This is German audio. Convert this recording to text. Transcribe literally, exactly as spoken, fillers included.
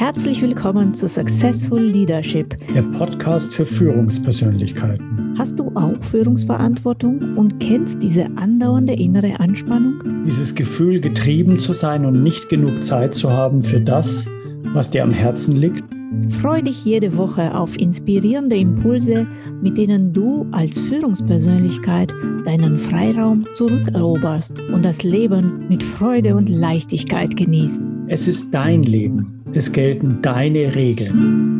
Herzlich willkommen zu Successful Leadership, der Podcast für Führungspersönlichkeiten. Hast du auch Führungsverantwortung und kennst diese andauernde innere Anspannung? Dieses Gefühl, getrieben zu sein und nicht genug Zeit zu haben für das, was dir am Herzen liegt? Freu dich jede Woche auf inspirierende Impulse, mit denen du als Führungspersönlichkeit deinen Freiraum zurückeroberst und das Leben mit Freude und Leichtigkeit genießt. Es ist dein Leben. Es gelten deine Regeln.